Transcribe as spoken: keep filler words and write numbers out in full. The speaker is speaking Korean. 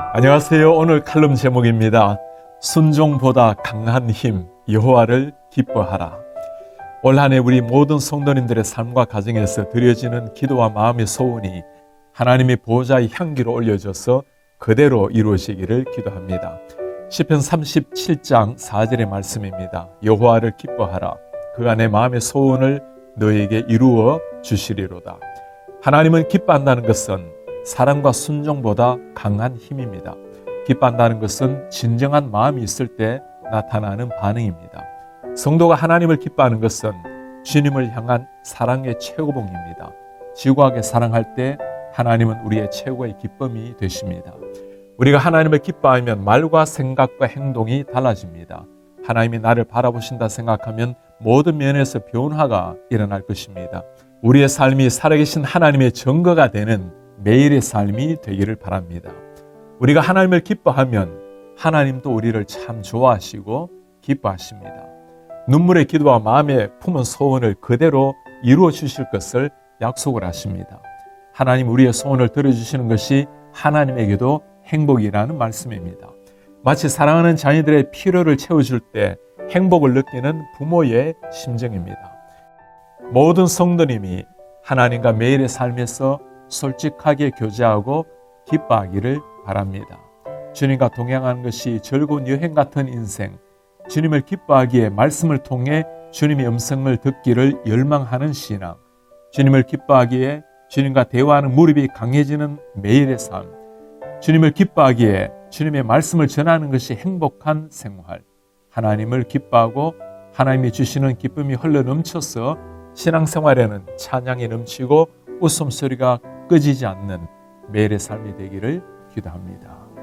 안녕하세요. 오늘 칼럼 제목입니다. 순종보다 강한 힘, 여호와를 기뻐하라. 올 한 해 우리 모든 성도님들의 삶과 가정에서 드려지는 기도와 마음의 소원이 하나님의 보호자의 향기로 올려져서 그대로 이루어지기를 기도합니다. 시편 삼십칠 장 사 절의 말씀입니다. 여호와를 기뻐하라. 그 안에 마음의 소원을 너에게 이루어 주시리로다. 하나님은 기뻐한다는 것은 사랑과 순종보다 강한 힘입니다. 기뻐한다는 것은 진정한 마음이 있을 때 나타나는 반응입니다. 성도가 하나님을 기뻐하는 것은 주님을 향한 사랑의 최고봉입니다. 지구하게 사랑할 때 하나님은 우리의 최고의 기쁨이 되십니다. 우리가 하나님을 기뻐하면 말과 생각과 행동이 달라집니다. 하나님이 나를 바라보신다 생각하면 모든 면에서 변화가 일어날 것입니다. 우리의 삶이 살아계신 하나님의 증거가 되는 매일의 삶이 되기를 바랍니다. 우리가 하나님을 기뻐하면 하나님도 우리를 참 좋아하시고 기뻐하십니다. 눈물의 기도와 마음에 품은 소원을 그대로 이루어 주실 것을 약속을 하십니다. 하나님 우리의 소원을 들어주시는 것이 하나님에게도 행복이라는 말씀입니다. 마치 사랑하는 자녀들의 필요를 채워줄 때 행복을 느끼는 부모의 심정입니다. 모든 성도님이 하나님과 매일의 삶에서 솔직하게 교제하고 기뻐하기를 바랍니다. 주님과 동행하는 것이 즐거운 여행 같은 인생, 주님을 기뻐하기에 말씀을 통해 주님의 음성을 듣기를 열망하는 신앙, 주님을 기뻐하기에 주님과 대화하는 무릎이 강해지는 매일의 삶, 주님을 기뻐하기에 주님의 말씀을 전하는 것이 행복한 생활, 하나님을 기뻐하고 하나님이 주시는 기쁨이 흘러 넘쳐서 신앙생활에는 찬양이 넘치고 웃음소리가 꺼지지 않는 매일의 삶이 되기를 기도합니다.